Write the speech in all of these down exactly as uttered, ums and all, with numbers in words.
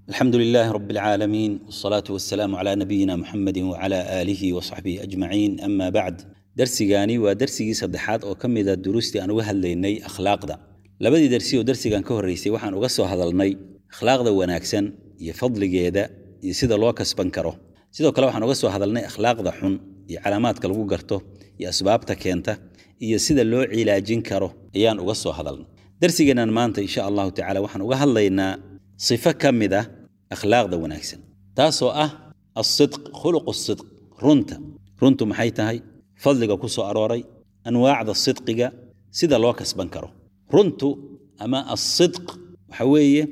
الحمد لله رب العالمين والصلاة والسلام على نبينا محمد وعلى آله وصحبه أجمعين. أما بعد، درسيغاني ودرسيغي صدحات أو كم إذا دروستي أنا وهل ليني أخلاق دا لبدي درسي ودرسيغان كهريسي وحان أغسو هذا لني أخلاق دا وناكسن يفضل جيدا يسيد الواكس بنكره سيدو كلا وحان أغسو هذا لني أخلاق دا حن يعلامات كالغو قرتو يأسباب تكينتا يسيد اللو علاجين كره أيان أغسو هذا لني درسيغانا مانتا إن شاء الله تعالى وحان أغهل لينا صفة كمدة أخلاق ذا وناكسن تاسو أه الصدق خلق الصدق رنتا رنتو محيتهاي فضلق كسو أروري أنواع ذا الصدق سيدا لوكس بنكرو رنتو أما الصدق حوية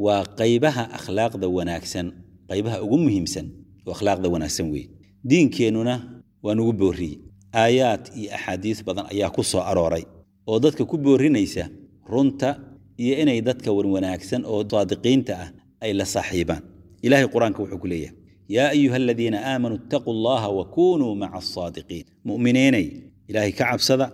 وقيبها أخلاق ذا وناكسن قيبها أقومهم سن وأخلاق ذا وناكسن وي دين كينونا ونقبوري آيات إي أحاديث بدن أيا كسو أروري ودادك كبوري نيسا رنتا إي إني دادك وناكسن أو صادقين تأه أي لصاحبان إلهي قرآنك وحكوليه يا أيها الذين آمنوا اتقوا الله وكونوا مع الصادقين مؤمنيني إلهي كعب صدى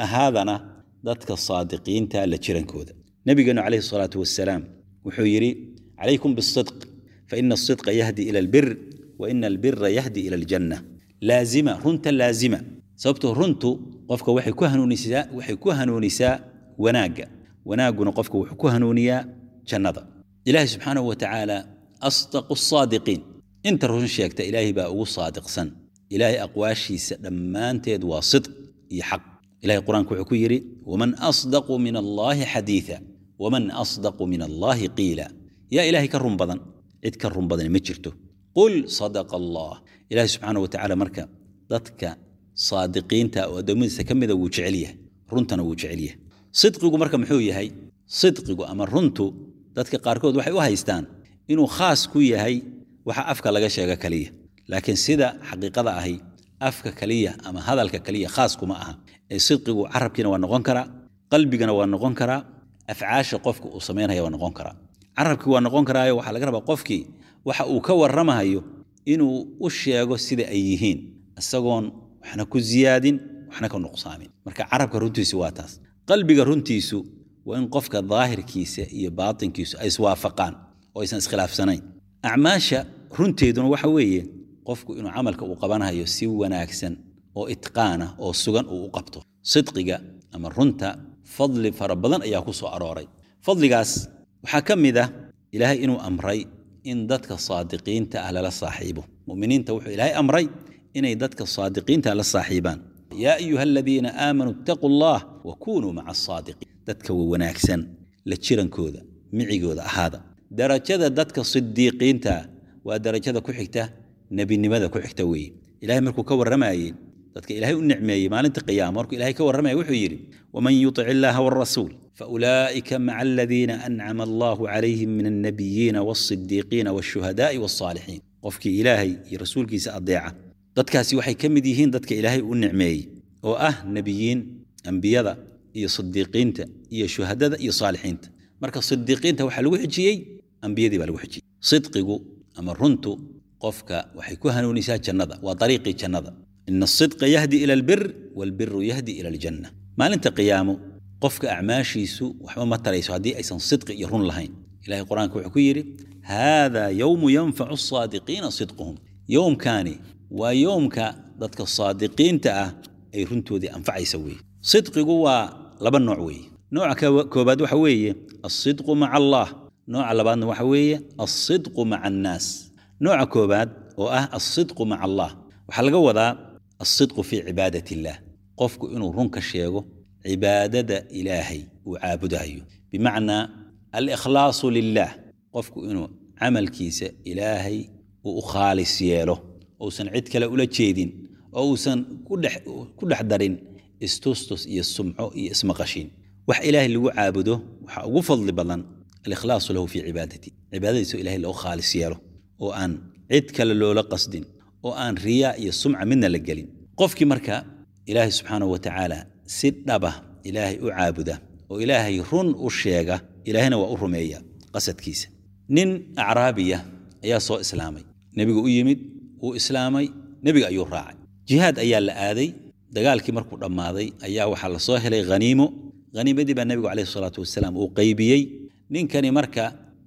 أهذنا ذاتك الصادقين تالا تشرنكوذا نبينا عليه الصلاة والسلام وحيري عليكم بالصدق فإن الصدق يهدي إلى البر وإن البر يهدي إلى الجنة لازمة رنت لازمة سببته رنتو قفك وحي كهنو نساء وحي كهنو نساء وناقة وناقة نقفك وحي كهنو نيا جنة إلهي سبحانه وتعالى أصدق الصادقين انت الرجل شيكت إلهي بقى صادق سن إلهي أقواشي لما انت يدوى صدق يحق إلهي القرآن كوحكو يري ومن أصدق من الله حديثا ومن أصدق من الله قيلا يا إلهي كرم بدن إذ كرم بدن مجرته قل صدق الله إلهي سبحانه وتعالى مركا ضدك صادقين تا ودومين سكمدا وجعليه رنتنا وجعليه صدقكم مركا محوية هاي صدقكم أما رنتو dadka qaarkood waxay u haystaan inuu khaas ku yahay waxa afka laga sheega kaliya laakiin sida xaqiiqada ahi afka kaliya ama hadalka kaliya khaas kuma aha ee sidqigu carabkina waa noqon kara qalbigana waa noqon kara afcaasha qofku uu sameeynaya waa noqon kara carabki waa noqon karaayo waxa laga rabaa qofkii waxa uu ka warramayo inuu u sheego sida ay yihiin isagoon waxna ku ziyaadin waxna ka nuqsaamin marka carabka runtiisu waa taas qalbiga runtiisu وإن قفك الظاهر كيسة إيه باطن كيسة أي سوافقان أو يسان اسخلاف سنين أعماشا رنتي دون وحوية قفك إنه عملك وقبانها يسيو وناكسن أو إتقانة أو سجن أو قبطه صدقك أما رنتا فضل فربضان أياكوسو أروري فضل قاس وحكم ذا إلهي إنه أمري إن دتك الصادقين تأهل للصاحبه مؤمنين توحوا إلهي أمري إن دتك الصادقين تأهل للصاحبان يا أيها الذين آمنوا اتقوا الله وكونوا مع الصادقين dadka wanaagsan la jirankooda micigooda ahada darajada dadka sidiiqiinta waa darajada ku xigta nabinimada ku xigta weey ilaahay markuu ka waramayay dadka ilaahay u nicmeeyay maalinta qiyaamo markuu ilaahay ka waramayay wuxuu yiri waman yuti illaha war rasuul fa ulaa'ika ma'a alladhina an'ama Allahu alayhim min an-nabiyyin was-siddiqin wash-shuhada'i was-salihin qofkii ilaahay iyo rasuulkiisa adeeca dadkaasi waxay kamid yihiin dadka ilaahay u nicmeeyay oo ah nabiyiin anbiyada iyo صديقينta iyo shuhadada iyo saalixiinta marka صديقينta waxa lagu xijiyay anbiyadii baa lagu xijiyay sidqigu ama runtu qofka waxay ku hanuunisaa jannada waa dariiqi jannada in as-sidqa yahdi ila al-birr wal-birru yahdi ila al-janna maalinta qiyaamo qofka acmaashiisu waxba ma tarayso hadii aysan sidqi iyo run lahayn ilaahay quraanka wuxuu ku yiri hada yawmu yanfa'u as-sadiqina sidquhum yawm kaani wa yawmka dadka saadiqiinta ah ay runtoodii anfacaysa weey sidqigu waa laba nooc weey nooca koobaad waxa weeye as-sidqu ma'a Allah nooca labaadna waxa weeye as-sidqu ma'a an-nas nooca koobaad oo ah as-sidqu ma'a Allah waxa laga wadaa as-sidqu fi ibadati Allah qofku inuu runka sheego ibadada Ilaahay uu caabudayo bimaana al-ikhlaas lillah qofku inuu amalkiisa Ilaahay uu khaalis yeelo oo san cid kale ula jeedin oo san ku dhex ku dhex darin استوستوس يسمعو يسمقشين وح إلهي اللي عابده وح ugu fadli badan الإخلاص له في عبادتي عبادته إلهي اللي خالص ياله وأن عد كلا لولا قصد وأن رياء يسمع منا للجلين قفك مركا إلهي سبحانه وتعالى سدبه إلهي أعابده وإلهي رن أشياغه إلهنا وأرمية قصد كيس نين أعرابية يا صو إسلامي نبي يمد وإسلامي نبي أيور راعي جهاد أيال آذي dagaalkii markuu dhamaaday ayaa waxa la soo helay ghaniimo ghaniimadii baa nabiga kaleey salaatu wasalaam uu qaybiyay ninkani marka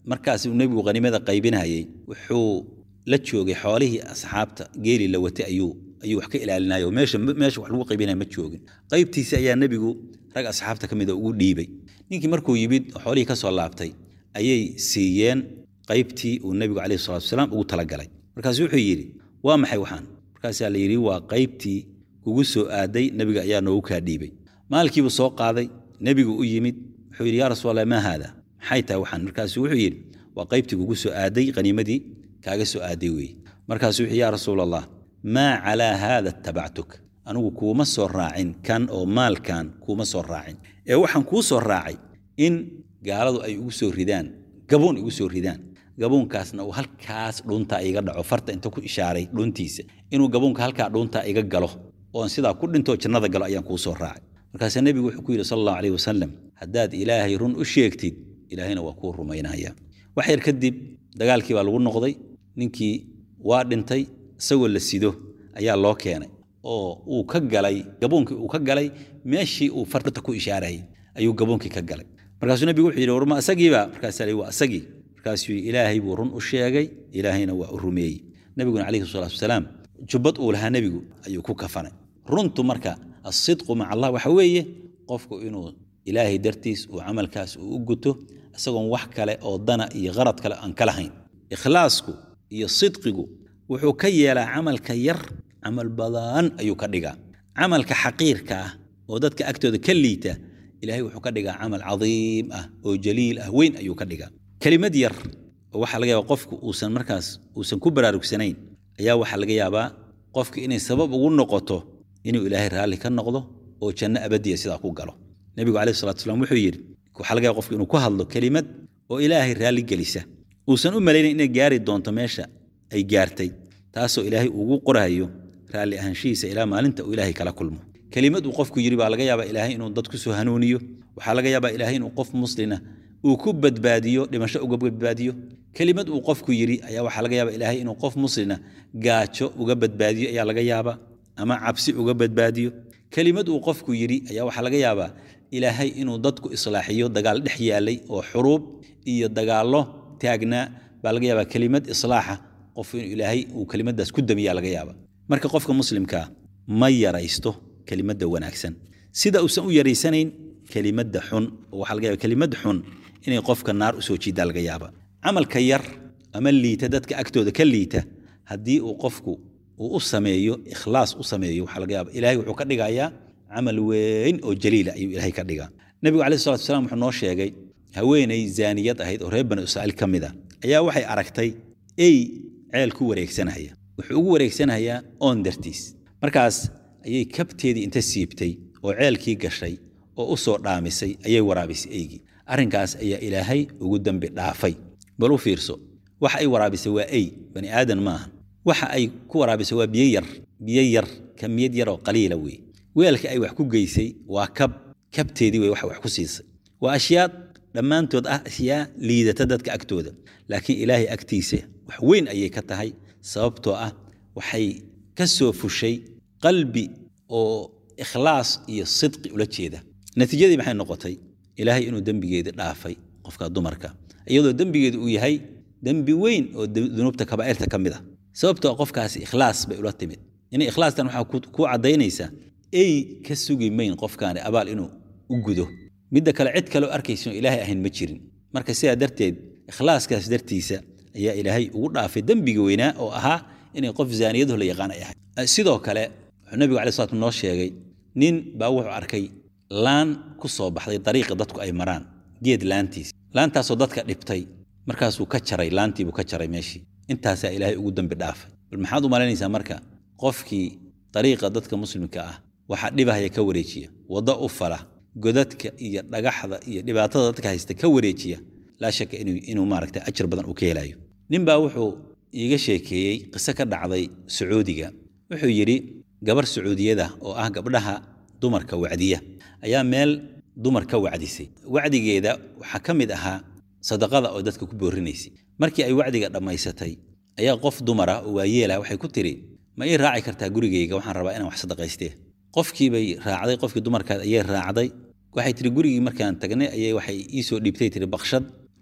markaas uu nabigu qaniimada qaybinayay wuxuu la joogay xoolihii asxaabta geeli la watay ayuu ayuu wax ka ilaalinayo meesha meesha wax lagu qaybinayo ma joogin qaybtiisa ayaa nabigu rag asxaabta kamid ah ugu dhiibay ninkii markuu yimid xoolihii ka soo laabtay ayay siiyeen qaybtii uu nabigu kaleey salaatu wasalaam ugu talagalay markaas wuxuu yiri waa maxay waxaan markaas la yiri waa qaybtii kugu soo aaday nabiga ayaa noogu ka dhiibay maalkiibu soo qaaday nabigu u yimid wuxuu yiri yaa rasuul allah ma hada maxay tahay waxaan markaas wuxuu yiri waa qaybtii kugu soo aaday qaniimadii kaaga soo aaday weey markaas wuxuu yaa rasuul allah ma ala hada tabactuk anugu kuma soo raacin kan oo maalkan kuma soo raacin ee waxaan ku soo raacay in gaaladu ay ugu soo ridaan gaboon ugu soo ridaan gaboonkaasna uu halkaas dhunta iga dhaco farta inta ku ishaaray dhuntiisa inuu gaboonka halka dhunta iga galo oo sida ku dhinto jannada galo ayaan ku soo raacay markaas nabigu wuxuu ku yiri sallallahu alayhi wasallam hadaad ilaahay run u sheegtid ilaahayna waa ku rumaynaya wax yar kadib dagaalkii baa lagu noqday ninkii waa dhintay isagoo la sido ayaa loo keenay oo uu ka galay gaboonkii uu ka galay meeshii uu farta ku ishaaray ayuu gaboonkii ka galay markaas nabigu wuxuu yiri warma asagiiba markaas ay waa asagii markaas ilaahay buu run u sheegay ilaahayna waa u rumeeyay nabiguna kaleey salaatu wasalaam jubad uu lahaa nabigu ayuu ku kafanay runtu marka as-sidqu ma'a Allah waxa weeye qofku inuu ilaahay dartiis uu amalkaas u guto isagoon wax kale oo dana iyo qarad kale aan kala hayn ikhlaasku iyo sidqigu wuxuu ka yeelaa amalka yar amal badan ayuu ka dhigaa amalka xaqiirka ah oo dadka agtooda ka liita ilaahay wuxuu ka dhigaa amal cadiim ah oo jaliil ah weyn ayuu ka dhigaa kalimad yar oo waxa laga yaabaa qofku uusan markaas uusan ku baraarugsanayn ayaa waxa laga yaabaa qofku inay sabab ugu noqoto inuu ilaahay raali ka noqdo oo janno abadiya sida ku galo nabigu kaleey salaatu wasalaam wuxuu yiri waxa laga yaabaa qofku inuu ku hadlo kalimad oo ilaahay raali galisa uusan u maleeyay inay gaari doonto meesha ay gaartay taasoo ilaahay ugu qorayo raali ahaanshiisa ilaa maalinta uu ilaahay kala kulmo kalimad uu qofku yiri baa laga yaabaa ilaahay inuu dad ku soo hanuuniyo waxa laga yaabaa ilaahay inuu qof muslina uu ku badbaadiyo dhimasho uga badbaadiyo kalimad uu qofku yiri ayaa waxa laga yaabaa ilaahay inuu qof muslina gaajo uga badbaadiyo ayaa laga yaabaa ama cabsi uga badbaadiyo kalimad uu qofku yiri ayaa waxa laga yaabaa ilaahay inuu dadku islaaxiyo dagaal dhex yaalay oo xuruub iyo dagaalo taagna baa laga yaabaa kalimad islaaxa qof inuu ilaahay uu kalimadaas ku damiyaa laga yaabaa marka qofka muslimka ma yaraysto kalimada wanaagsan sida uu san u yareysanayn kalimada xun waxa laga yaabaa kalimad xun inay qofka naar u soo jiida laga yaabaa amalka yar ama liita dadka agtooda ka liita hadii uu qofku uu u sameeyo ikhlaas u sameeyo waxa laga yaabaa ilaahay wuxuu ka dhigayaa amal weyn oo jaliil ayuu ilaahay ka dhigaa nabigu kaleey salaatu wasalaam wuxuu noo sheegay haweenay zaaniyad ahayd oo reer bani Israa'iil kamida ayaa waxay aragtay ay ceel ku wareegsanaya wuxuu ugu wareegsanayaa on dartiis markaas ayay kabteedii inta siibtay oo ceelkii gashay oo u soo dhaamisay ayay waraabisay eegi arinkaas ayaa ilaahay ugu dambi dhaafay bal u fiirso waxa ay waraabisay waa ay bani aadan maaha waxa ay ku waraabisay waa biyo yar biyo yar kamiyad yar oo qaliila weey weelka ay wax ku geysay waa kab kabteedii way wax wax ku siisay waa ashyaa dhamaantood ah ashyaa liidata dadka agtooda laakiin ilaahay agtiisa wax weyn ayay ka tahay sababtoo ah waxay ka soo fushay qalbi oo ikhlaas iyo sidqi ula jeeda natiijadii maxay noqotay ilaahay inuu dambigeeda dhaafay qofka dumarka iyadoo dambigeedu uu yahay dambi weyn oo dunuubta kabaa'irta kamid ah sababtoo qofkaas ikhlaas bay ula timid in ikhlaastan waxa ku cadeynaysa ay ka sugi mayn qofkaan abaal inuu u gudo midda kale cid kale oo arkayso ilaahay ahayn ma jirin marka sidaa darteed ikhlaaskaas dartiisa ayaa ilaahay ugu dhaafay dambiga weynaa oo ahaa inay qof zaaniyadu la yaqaan ay ahay sidoo kale wuxuu nabigu kaleey salaatu noo sheegay nin baa wuxuu arkay laan ku soo baxday dariiqa dadku ay maraan geed laantiis laantaasoo dadka dhibtay markaasuu ka jaray laantii buu ka jaray meeshii intaasaa ilaahay ugu dambi dhaafay bal maxaad u malaynaysaa marka qofkii dariiqa dadka muslimka ah waxa dhibahaya ka wareejiya wada u fala godadka iyo dhagaxda iyo dhibaatada dadka haysta ka wareejiya la shaka inuu inuu maaragtay ajir badan u ka helayo ninba wuxuu iiga sheekeeyay qiso ka dhacday Sacuudiga wuxuu yiri gabar Sacuudiyada oo ah gabdhaha dumarka wacdiya ayaa meel dumarka wacdisay wacdigeeda waxa kamid ahaa sadaqada oo dadka ku boorinaysay markii ay wacdiga dhamaysatay ayaa qof dumar ah oo waayeela waxay ku tiri ma ii raaci kartaa gurigeyga waxaan rabaa inaan wax sadaqaystee qofkii bay raacday qofkii dumarka ayay raacday waxay tiri gurigii markaan tagnay ayay waxay ii soo dhiibtay tiri baqshad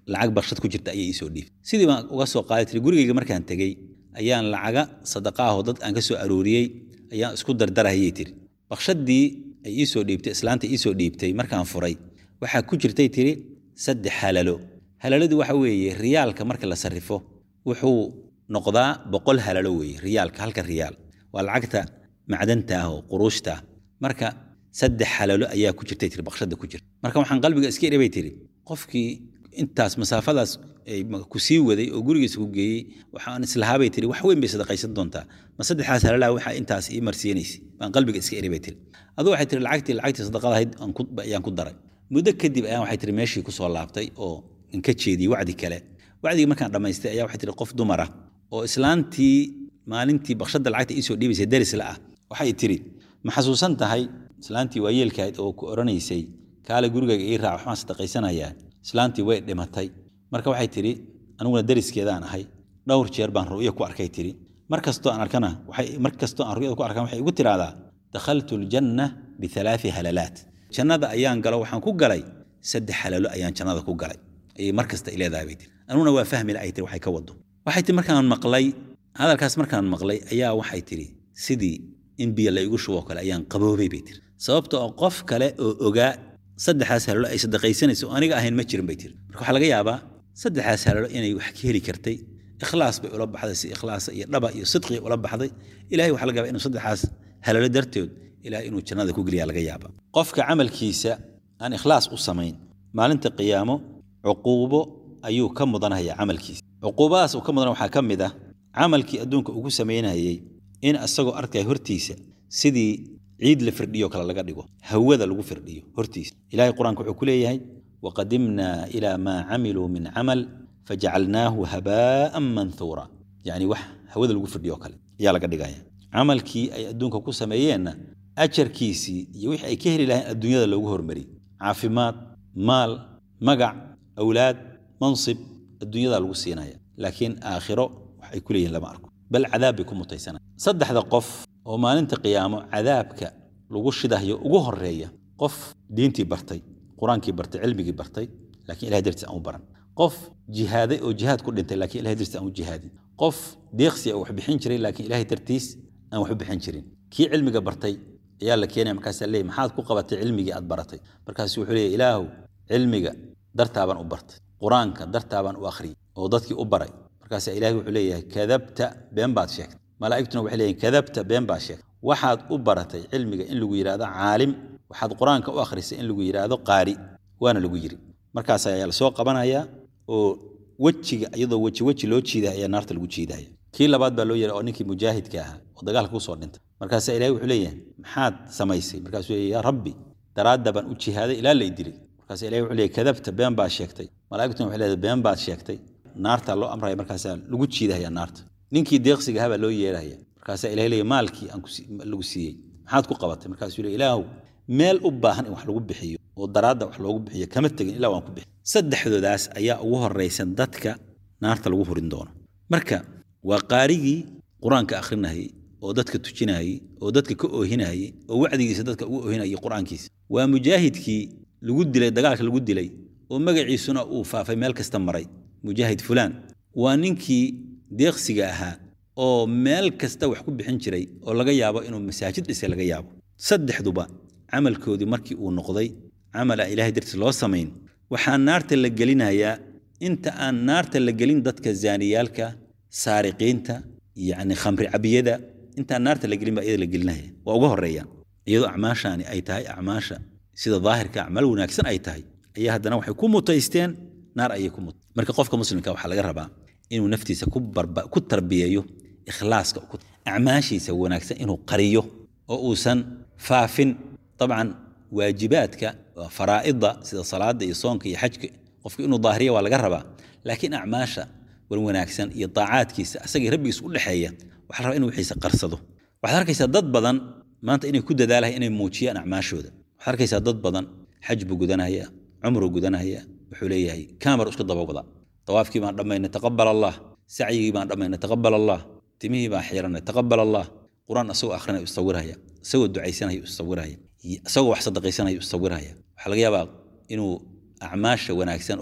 lacag barshad ku jirta ayay isoo dhiib sidii baan uga soo qaaday tiri gurigayga markaan tagay ayaan lacaga sadaqaaho dad aan ka soo arooriyay ayaan isku dardarayay tiri barshadii ay isoo dhiibtay islaanta isoo dhiibtay markaan furay waxa ku jirtay tiri saddex halalo halaladu waxa weeye riyaalka marka la sarrifo wuxuu noqdaa boqol halalo weeye riyaalka halka riyaal waa lacagta macdanta ah oo quruushta marka saddex halalo ayaa ku jirtay tiri barshada ku jirta marka waxaan qalbiga iska iribay tiri qofkii intaas masaafadaas ay ku sii waday oo gurigiisa ku geeyay waxaan islahaabay tiri wax weyn bay sadaqaysan doontaa ma saddexaas halala waxa intaas ii marsiinaysi baan qalbiga iska iribay tiri adoo waxay tiri lacagtii lacagtii sadaqada ahayd aan ku ayaan ku daray muddo kadib ayaan waxay tiri meeshii ku soo laabtay oo in ka jeediyay wacdi kale wacdiga markaan dhamaystay ayaa waxay tiri qof dumar ah oo islaantii maalintii barshada lacagta ii soo dhiibaysay daris la ah waxay tiri ma xasuusan tahay islaantii waa yeelkayd oo ku oranaysay kaale gurigayga ii raac waxaan sadaqaysanayaa islaantii way dhimatay marka waxay tiri aniguna dariskeedaan ahay dhowr jeer baan ru'yo ku arkay tiri markastoo aan arkana waxay markastoo aan ru'yada ku arkan waxay igu tiraahdaa dakhaltu aljanna bi thalathi halalaat jannada ayaan galo waxaan ku galay saddex halalo ayaan jannada ku galay ay markasta ileedahay bay tiri aniguna waa fahmi la ay tiri waxay ka wado waxay tiri markaan maqlay hadalkaas markaan maqlay ayaa waxay tiri sidii in biyo la igu shubo kale ayaan qaboobay bay tiri sababtoo ah qof kale oo ogaa saddexaas halalo ay sadaqaysanayso aniga ahayn ma jirin bay tiri marka waxa laga yaabaa saddexaas halalo inay wax ka heli kartay ikhlaas bay ula baxday si ikhlaas iyo dhaba iyo sidqi ula baxday ilaahay waxa laga yaabaa inuu saddexaas halalo darteed ilaahay inuu jannada ku geliya laga yaabaa qofka amalkiisa aan ikhlaas u samayn maalinta qiyaamo uquubo ayuu ka mudanayaa amalkiisa uquubadaas uu ka mudan waxa kamid ah amalkii adduunka ugu sameynayay in asagoo arkay hortiisa sidii ciid la firdhiyo kala laga dhigo hawada lagu firdhiyo hortiisa ilaahay quraanka wuxuu ku leeyahay waqadimna ila ma amilu min amal faj'alnahu haba'an manthura yani wax hawada lagu firdhiyo kale yaa laga dhigaya amalkii ay adduunka ku sameeyeen ajarkiisi iyo wixii ay ka heli lahayn adduunyada loogu hormari caafimaad maal magac awlaad mansib adduunyada lagu siinaya laakiin aakhiro wax ay ku leeyihiin lama arko bal cadaab ku mutaysana saddexda qof oo maalinta qiyaamo cadaabka lagu shidayo ugu horeeya qof diintii bartay quraankii bartay cilmigii bartay laakiin ilaahay dartiisa aan u baran qof jihaaday oo jihaad ku dhintay laakiin ilaahay dartiisa aan u jihaadin qof deeqsi oo wax bixin jiray laakiin ilaahay dartiis aan wax bixin jirin kii cilmiga bartay ayaa la keenay markaas leey maxaad ku qabatay cilmigii aad baratay markaas wuxuu leeyahay ilaahu cilmiga dartaaban u bartay quraanka dartaaban u akhriyay oo dadkii u baray markaas ilaahay wuxuu leeyahay kadabta been baad sheegtay malaa'igtuna waxay leeyihiin kadabta been baad sheegtay waxaad u baratay cilmiga in lagu yiraahdo caalim waxaad quraanka u akhrisay in lagu yiraahdo qaari waana lagu yiri markaas ayaa la soo qabanaya oo wajiga iyadoo waji waji loo jiiday ayaa naarta lagu jiidaya kii labaad baa loo yeeray oo ninkii mujaahidka ahaa oo dagaalka ku soo dhintay markaas ilaahay wuxuu leeyahay maxaad samaysay markaas uu leeyahay ya rabbi daraada baan u jihaaday ilaa la idilay markaas ilaahay wuxuu leeyahay kadabta been baad sheegtay malaa'igtuna waxay leedahay been baad sheegtay naarta loo amray markaas lagu jiidaya naarta ninkii deeqsiga haba loo yeeraya markaas ilaahay leeyahay maalkii aan ku lagu siiyay maxaad ku qabatay markaas uu leeyahay ilaahu meel u baahan in wax lagu bixiyo oo daraada wax loogu bixiyo kama tagin ilaa waan ku bixin saddexdoodaas ayaa ugu horeysan dadka naarta lagu hurin doono marka waa qaarigii quraanka akhrinayay oo dadka tujinayay oo dadka ka oohinayay oo wacdigiisa dadka ugu oohinayay quraankiisa waa mujaahidkii lagu dilay dagaalka lagu dilay oo magaciisuna uu faafay meel kasta maray mujaahid fulaan waa ninkii deeqsiga ahaa oo meel kasta wax ku bixin jiray oo laga yaabo inuu masaajid dhisay laga yaabo saddexduba amalkoodii markii uu noqday amal ilaahay dartiis loo sameyn waxaan naarta la gelinayaa inta aan naarta la gelin dadka zaaniyaalka saariqiinta yani khamri cabiyada inta naarta la gelin baa iyada la gelinaya waa ugu horeeyaan iyadoo acmaashaani ay tahay acmaasha sida daahirka amal wanaagsan ay tahay ayaa haddana waxay ku mutaysteen naar ayay ku mut marka qofka muslimka waxa laga rabaa inuu naftiisa ku barba ku tarbiyeeyo ikhlaaska acmaashiisa wanaagsan inuu qariyo oo uusan faafin طبعا waajibaadka faraa'ida sida salaada iyo soonka iyo xajka qofku inuu daahiriyo waa laga rabaa laakiin acmaasha war wanaagsan iyo taacadkiisa asaga rabbigiisa u dhaxeeya waxa rabaa inuu wixiisa qarsado waxa arkaysaa dad badan maanta inay ku dadaalayaan inay muujiyaan acmaashooda waxa arkaysaa dad badan xaj buu gudanaya umru gudanaya wuxuu leeyahay kaamar isku daba wada tawaafkii baan dhameynay taqabbal allah saciyii baan dhameynay taqabbal allah timihii baan xiranay taqabbal allah quraan asoo akhrinay u sawiraya asoo ducaysanay u sawiraya asagoo wax sadaqaysanay u sawiraya waxa laga yaabaa inuu acmaasha wanaagsan oo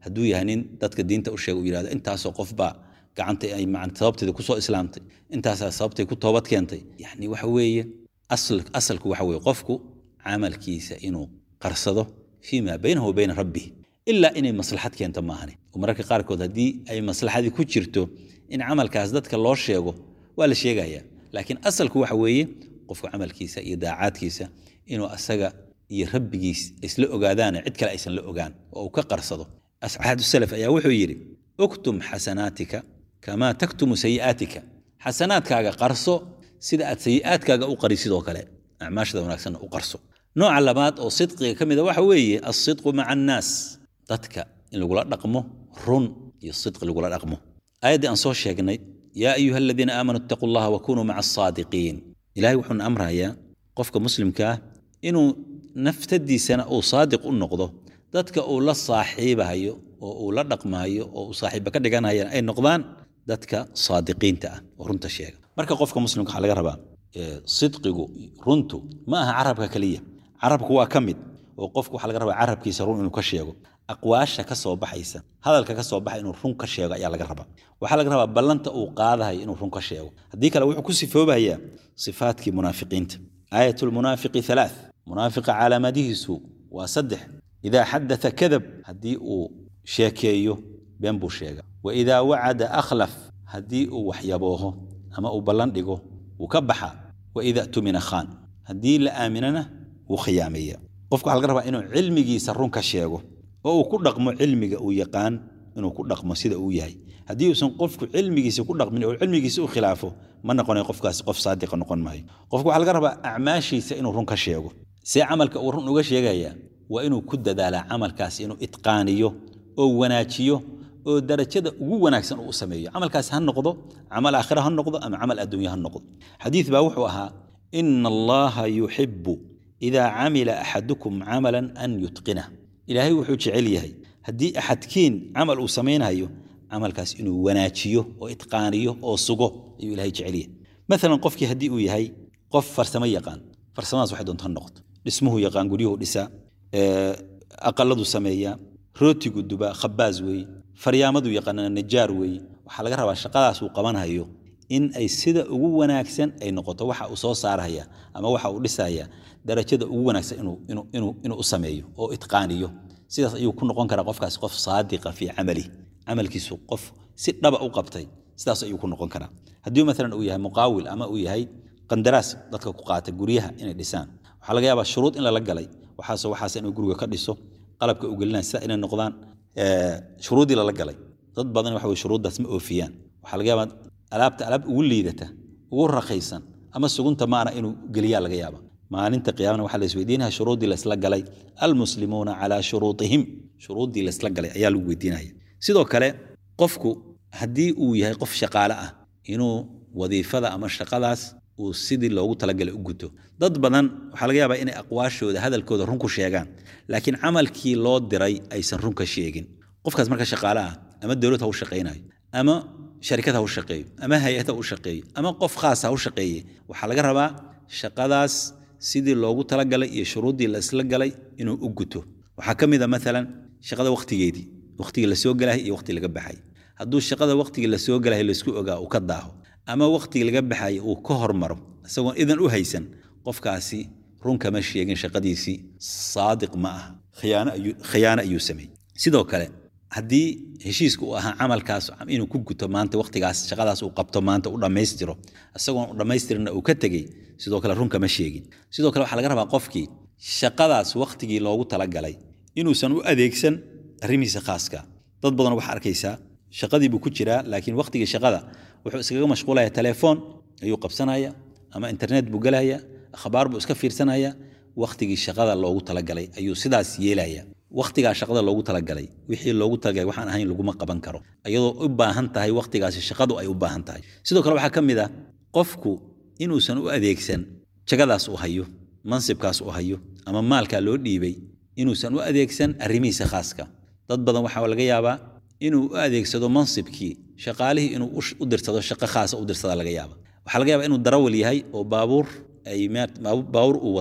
hadduu yahay nin dadka diinta u sheega uu yidhahdo intaasoo qof baa gacanta ay macna sababteeda ku soo islaamtay intaasaa sababtay ku toobad keentay yacni waxa weeye asal asalku waxa weeye qofku camalkiisa inuu qarsado fiima baynahu wa bayna rabbih ilaa inay maslaxad keento maahane oo mararka qaarkood haddii ay maslaxadii ku jirto in camalkaas dadka loo sheego waa la sheegayaa laakiin asalku waxa weeye qofku camalkiisa iyo daacaadkiisa inuu asaga iyo rabbigiis isla ogaadaan cid kale aysan la ogaan oo uu ka qarsado asxaadu salaf ayaa wuxuu yiri uktum xasanaatika kama taktumu sayi'aatika xasanaadkaaga qarso sida aad sayi'aadkaaga u qarisidoo kale acmaashada wanaagsan u qarso nooca labaad oo sidqiga kamid ah waxa weeye as-sidqu ma'a an-naas dadka in lagu la dhaqmo run iyo sidqi lagu la dhaqmo ayadii aan soo sheegnay yaa ayuha alladina aamanu ittaqullaha wa kunu ma'a as-saadiqiin ilaahay wuxuu amrayaa qofka muslimka ah inuu naftadiisana uu saadiq u noqdo dadka uu la saaxiibayo oo uu la dhaqmaayo oo uu saaxiiba ka dhiganayo ay noqdaan dadka saadiqiinta ah oo runta sheega marka qofka muslimka waxa laga rabaa sidqigu runtu ma aha carabka kaliya carabku waa kamid oo qofku waxa laga rabaa carabkiisa run inuu ka sheego aqwaasha ka soo baxaysa hadalka ka soo baxay inuu run ka sheego ayaa laga rabaa waxa laga rabaa ballanta uu qaadahay inuu run ka sheego hadii kale wuxuu ku sifoobayaa sifaadkii munaafiqiinta ayatul munaafiqi thalath munaafiqa calaamadihiisu waa saddex idaa xadatha kadab haddii uu sheekeeyo been buu sheega wa idaa wacada akhlaf haddii uu waxyabooho ama uu ballan dhigo wuu ka baxa wa idaa tumina khaan haddii la aaminana wuu khiyaameeya qofku waxa laga rabaa inuu cilmigiisa run ka sheego oo uu ku dhaqmo cilmiga uu yaqaan inuu ku dhaqmo sida uu yahay haddii uusan qofku cilmigiisa ku dhaqmin oo cilmigiisa u khilaafo ma noqonayo qofkaas qof saadiq noqon maayo qofku waxa laga rabaa acmaashiisa inuu run ka sheego si camalka uu run uga sheegaya waa inuu ku dadaalaa camalkaas inuu itqaaniyo oo wanaajiyo oo darajada ugu wanaagsan uu sameeyo camalkaas ha noqdo camal aakhira ha noqdo ama camal adduunyo ha noqdo xadiis baa wuxuu ahaa inna allaha yuhibbu idha amila ahadukum amalan an yutqina ilaahay wuxuu jecel yahay haddii axadkiin camal uu sameeynayo camalkaas inuu wanaajiyo oo itqaaniyo oo sugo ayuu ilaahay jecel yahay مثلا qofkii haddii uu yahay qof farsamo yaqaan farsamadaas waxay doontaa noqoto dhismuhu yaqaan guriyuhu dhisa ee aqaladu sameeya rootigu duba khabaaz weey faryaamadu yaqaanana najaar weey waxa laga rabaa shaqadaas uu qabanayo in ay sida ugu wanaagsan ay noqoto waxa uu soo saaraya ama waxa uu dhisaya darajada ugu wanaagsan inuu inuu inuu inuu u sameeyo oo itqaaniyo sidaas ayuu ku noqon karaa qofkaas qof saadiqa fi amali amalkiisu qof si dhaba u qabtay sidaas ayuu ku noqon karaa haddii mesela uu yahay muqaawil ama uu yahay qandaraas dadka ku qaata guriyaha inay dhisaan waxa laga yaabaa shuruud in la galay waxa soo waxa inuu guriga ka dhiso qalabka uu gelinaa sida inay noqdaan ee shuruudii la galay dad badan waxa way shuruudaas ma oofiyaan waxa laga yaabaa alaabta alaab ugu liidata ugu raqiisan ama sugunta maana inuu geliya laga yaabaa maalinta qiyaamana waxa la isweydiinayaa shuruudii la isla galay almuslimuuna ala shurutihim shuruudii la isla galay ayaa lagu weydiinaya sidoo kale qofku haddii uu yahay qof shaqaale ah inuu wadiifada ama shaqadaas uu sidii loogu talagalay u guto dad badan waxa laga yaabaa inay aqwaashooda hadalkooda run ku sheegaan laakiin amalkii loo diray aysan run ka sheegin qofkaas marka shaqaale ah ama dawladda uu shaqeynayo ama sharikada uu shaqeeyo ama hay'adda uu shaqeeyo ama qof khaas ah uu shaqeeyo waxa laga rabaa shaqadaas sidii loogu talagalay iyo shuruudii la isla galay inuu u guto waxa kamid ah mesela shaqada waqtigeedii waqtiga la soo galay iyo waqti laga baxay hadduu shaqada waqtiga la soo galay la isku ogaa uu ka daaho ama waqtiga laga baxay uu ka hormaro asagoo idan u haysan qofkaasi run kama sheegin shaqadiisii saadiq ma ah khiyaano ayuu khiyaano ayuu sameeyay sidoo kale haddii heshiisku uu ahaa camalkaas inuu ku guto maanta waqtigaas shaqadaas uu qabto maanta u dhameystiro asagoo u dhameystirna uu ka tagay sidoo kale run kama sheegin sidoo kale waxa laga rabaa qofkii shaqadaas waqtigii loogu talagalay inuusan u adeegsan arrimihiisa khaaska dad badan waxa arkaysaa shaqadii buu ku jiraa laakiin waqtiga shaqada wuxuu iskaga mashquulaya telefoon ayuu qabsanaya ama internet buu galaya akhbaar buu iska fiirsanaya waqtigii shaqada loogu talagalay ayuu sidaas yeelaya waqtiga shaqada loogu talagalay wixii loogu talagalay waxaan ahayn lagu ma qaban karo ayadoo u baahan tahay waqtigaas shaqadu ay u baahan tahay sidoo kale waxa kamid ah qofku inuusan u adeegsan jagadaas uu hayo mansibkaas uu hayo ama maalka loo dhiibay inuusan u adeegsan arrimihiisa khaaska dad badan waxa laga yaabaa inuu u adeegsado mansibkii shaqaalihi inuu u dirsado shaqo khaas u dirsada laga yaabaa waxa laga yaabaa inuu darawal yahay oo baabuur ay baabuur uu wado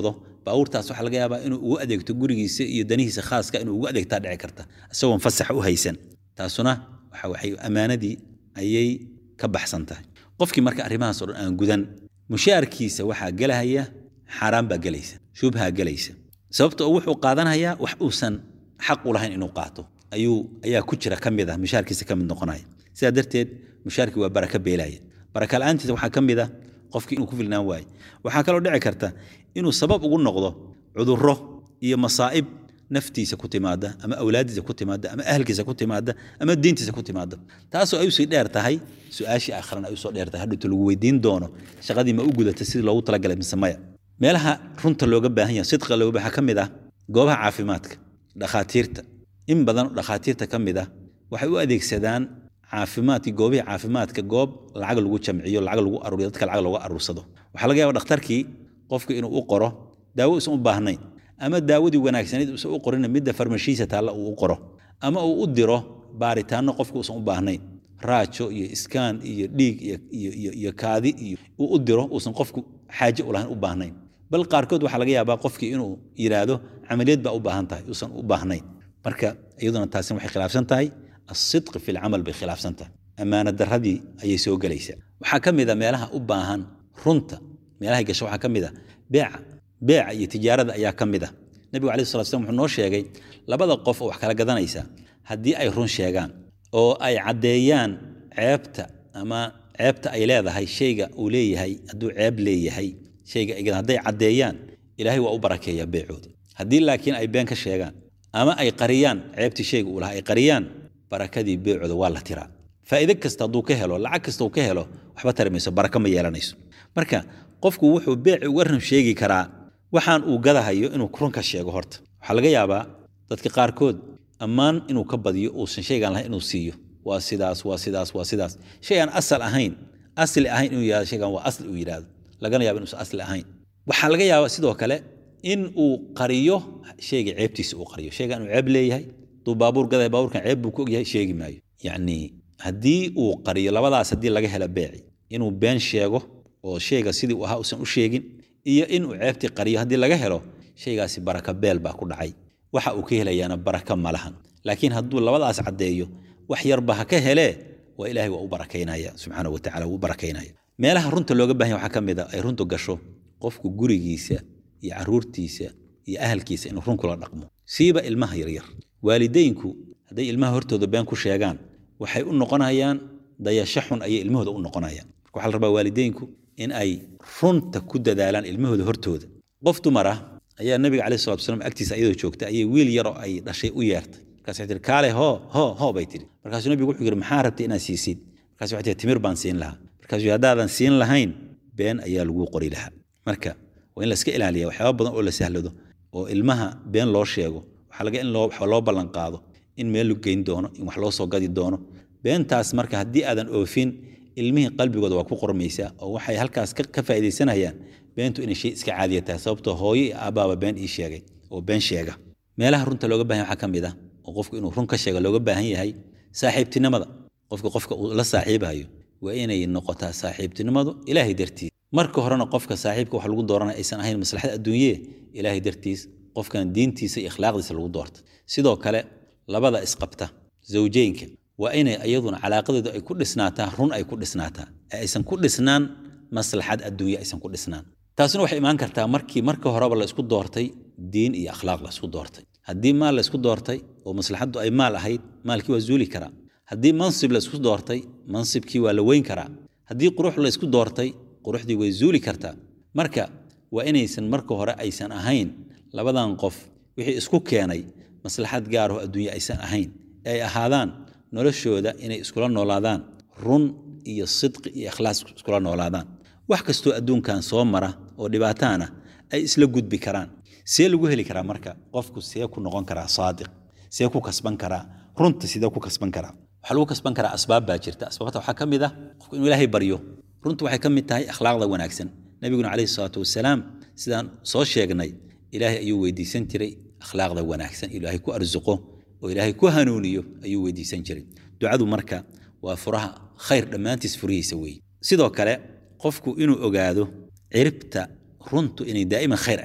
baawurtaas waxa laga yaabaa inuu ugu adeegto gurigiisa iyo danihiisa khaaska inuu ugu adeegtaa dhici karta asagoo fasax u haysan taasuna waxa waxay amaanadii ayay ka baxsan tahay qofkii marka arrimahaas oo dhan aan gudan mushaarkiisa waxa galahaya xaraam ba galaysa shubha galaysa sababtoo wuxuu qaadanayaa wax uusan xaq u lahayn inuu qaato ayuu ayaa ku jira kamida mushaarkiisa kamid noqonaya sida darteed mushaarki waa baraka beelaya baraka la'aantiisa waxa kamida qofkii inuu ku filnaan waayo waxa kale oo dhici karta inuu sabab ugu noqdo cudurro iyo masaa'ib naftiisa ku timaada ama awlaadiisa ku timaada ama ahlkiisa ku timaada ama diintiisa ku timaada taasoo ay sii dheer tahay su'aashii aakhirana ay soo dheer tahay hadda lagu weydiin doono shaqadii ma u gudatay sidii loogu talagalay misamaya meelaha runta looga baahan yahay sidqa looga baahan kamida goobaha caafimaadka dhakhaatiirta in badan dhakhaatiirta kamida waxay u adeegsadaan caafimaadkii goobaha caafimaadka goob lacag lagu jamciyo lacag lagu aruuriyo dadka lacag looga aruursado waxa laga yaabaa dhakhtarkii qofka inuu u qoro daawo isu u baahnayn ama daawadii wanaagsaneed uu soo qorina midda farmashiisa taala uu u qoro ama uu u diro baaritaano qofku uu u baahnayn raajo iyo iskaan iyo dhiig iyo iyo iyo kaadi iyo uu u diro uusan qofku xaaje u lahayn u baahnayn bal qaarkood waxa laga yaabaa qofkii inuu yiraahdo amaliyad baa u baahan tahay uusan u baahnayn marka iyaduna taasi waxay khilaafsan tahay الصدق في العمل بخلاف سنته أمانة درهدي أي سوق ليس وحكم إذا مالها أباهن رنتا مالها يجش وحكم إذا بيع بيع أي تجارة أي كم إذا النبي عليه الصلاة والسلام حنوش شيء جاي لبض القف أو حكلا جذا نيسا هدي أي رون شيئان أو أي عديان عبت أما عبت أي لا هاي شيء ولي هاي أدو عب لي هاي شيء إذا هدي عديان إلهي وأبركة يا بيعود هدي لكن أي بينك شيئان أما أي قريان عبت شيء ولا أي قريان barakadii beecooda waa la tiraa faa'iido kasta haduu ka helo lacag kasta uu ka helo waxba tarmayso baraka ma yeelanayso marka qofku wuxuu beec uga ran sheegi karaa waxaan uu gadahayo inuu runka sheego horta waxa laga yaabaa dadka qaarkood amaan inuu ka badiyo oo san sheegan lahayn inuu siiyo waa sidaas waa sidaas waa sidaas shay aan asal ahayn asli ahayn inuu yahay sheegan waa asli uu yiraahdo laga yaabo inuu asli ahayn waxa laga yaabaa sidoo kale in uu qariyo shayga ceebtiisa uu qariyo shaygan uu ceeb leeyahay duu baabuur gaday baabuurkan ceeb buu ku ogyahay sheegi maayo yani hadii uu qariyo labadaas hadii laga helo beeci inuu been sheego oo sheega sidii uu ahaa uusan u sheegin iyo inuu ceebti qariyo hadii laga helo shaygaasi baraka beel baa ku dhacay waxa uu ka helayaana baraka ma lahan laakiin haduu labadaas cadeeyo wax yarba ha ka hele waa ilaahay waa u barakeynaya subhanahu wa ta'ala uu barakeynaya meelaha runta looga baahan waxa kamida ay runtu gasho qofku gurigiisa iyo caruurtiisa iyo ahalkiisa inuu run kula dhaqmo siiba ilmaha yar yar waalideynku haday ilmaha hortooda been ku sheegaan waxay u noqonayaan dayashaxun ay ilmahooda u noqonayaan waxa la rabaa waalideynku in ay runta ku dadaalaan ilmahooda hortooda qof dumara ayaa nabiga kaleey sallallahu alayhi wasallam agtiisa ayadoo joogta ayay wiil yar oo ay dhashay u yeertay markaas ay tiri kaale ho ho ho bay tiri markaas nabigu wuxuu yiri maxaa rabtay inaad siisid markaas waxay tiri timir baan siin lahaa markaas hadaadan siin lahayn been ayaa lagu qori lahaa marka waa in la iska ilaaliyo waxyaabo badan oo la sahlado oo ilmaha been loo sheego waxa laga in loo wax loo balan qaado in meel lu geyn doono in wax loo soo gadi doono beentaas marka hadii aadan oofin ilmihi qalbigooda waa ku qormaysa oo waxay halkaas ka faa'iideysanayaan beentu in shay iska caadi tahay sababtoo hooyo aababa been ii sheegay oo been sheega meelaha runta looga baahan waxa kamid ah oo qofku inuu run ka sheego looga baahan yahay saaxiibtinimada qofka qofka uu la saaxiibayo waa inay noqotaa saaxiibtinimadu ilaahay dartiis marka horena qofka saaxiibka wax lagu dooranay aysan ahayn maslaxada adduunye ilaahay dartiis qofkan diintiisa iyo akhlaaqdiisa lagu doorto sidoo kale labada isqabta zawjeenka waa inay ayaduna calaaqadeedu ay ku dhisnaataa run ay ku dhisnaataa aysan ku dhisnaan maslaxad adduunye aysan ku dhisnaan taasina waxay imaan kartaa markii marka horeba la isku doortay diin iyo akhlaaq la isku doortay haddii maal la isku doortay oo maslaxadu ay maal ahayd maalkii waa zuuli karaa haddii mansib la isku doortay mansibkii waa la weyn karaa haddii qurux la isku doortay quruxdii way zuuli kartaa marka waa inaysan marka hore aysan ahayn labadan qof wixii isku keenay maslaxad gaar ah adduunye aysan ahayn ay ahaadaan noloshooda inay iskula noolaadaan run iyo sidq iyo ikhlaas iskula noolaadaan wax kasto adduunkan soo mara oo dhibaatana ay isla gudbi karaan see lagu heli karaa marka qofku see ku noqon karaa saadiq see ku kasban karaa runta sida ku kasban karaa waxa lagu kasban karaa asbaab baa jirta asbaabta waxa kamid ah qofku inuu ilaahay baryo runtu waxay kamid tahay akhlaaqda wanaagsan nabiguna kaleey salaatu wasalaam sidaan soo sheegnay ilaahay ayuu weydiisan jiray akhlaaqda wanaagsan ilaahay ku arzuqo oo ilaahay ku hanuuniyo ayuu weydiisan jiray ducadu marka waa furaha khayr dhamaantiis furihiisa weey sidoo kale qofku inuu ogaado ciribta runtu inay daaima khayr ay tahay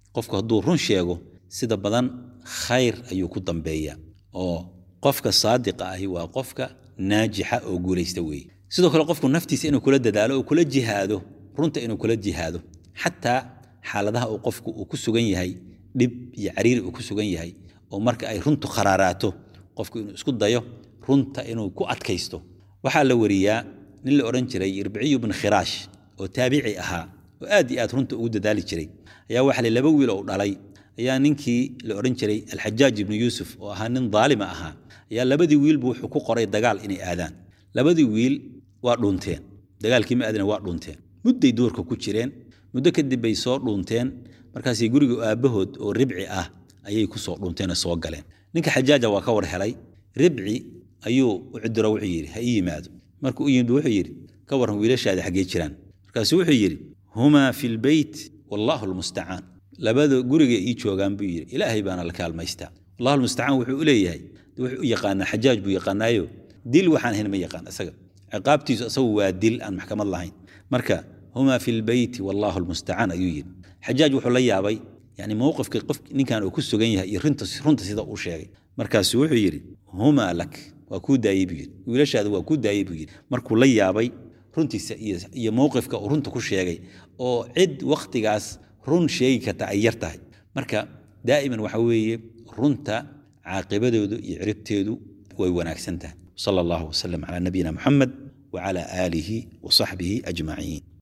qofku hadduu run sheego sida badan khayr ayuu ku dambeeyaa oo qofka saadiqa ahi waa qofka naajixa oo guulaysta weeye sidoo kale qofku naftiisa inuu kula dadaalo oo kula jihaado runta inuu kula jihaado xataa xaaladaha uu qofku uu ku sugan yahay dhib iyo cariiri uu ku sugan yahay oo marka ay runtu kharaaraato qofku inuu isku dayo runta inuu ku adkaysto waxaa la wariyaa nin la oran jiray Irbici ibn Khirash oo taabici ahaa oo aad iyo aad runta ugu dadaali jiray ayaa waxa la laba wiil oo dhalay ayaa ninkii la oran jiray Al-Hajjaj ibn Yusuf oo ahaa nin daalima ahaa ayaa labadii wiil buu wuxuu ku qoray dagaal inay aadaan labadii wiil waa dhunteen dagaalkii ma aadana waa dhunteen mudday doorka ku jireen muddo kadib bay soo dhunteen markaas ay guriga aabahood oo Ribci ah ayay ku soo dhunteen soo galeen ninka Xajaaja waa ka war helay Ribci ayuu u cidro wuxuu yiri ha yimaado markuu u yimid wuxuu yiri ka waran wiilashaada xagee jiraan markaas wuxuu yiri huma fil bayt wallahu almusta'an labada guriga ii joogan buu yiri ilaahay baana la kaalmaysta wallahu almusta'an wuxuu leeyahay wuxuu yaqaan Xajaaj buu yaqaanayo dil waxaan hen ma yaqaan asaga ciqaabtiisu asagu waa dil aan maxkamad lahayn marka huma fil bayt wallahu almusta'an ayuu yiri Xajaaj wuxuu la yaabay yani mowqifka qof ninkan uu ku sugan yahay iyo runta runta sida uu sheegay markaas wuxuu yiri huma lak waa ku daayib yiri wiilashaadu waa ku daayib yiri markuu la yaabay runtiisa iyo iyo mowqifka uu runta ku sheegay oo cid waqtigaas run sheegi karta ay yartahay marka daa'iman waxa weeye runta caaqibadoodu iyo ciribteedu way wanaagsan tahay sallallahu alayhi wa sallam ala nabiyina muhammad wa ala alihi wa sahbihi ajma'in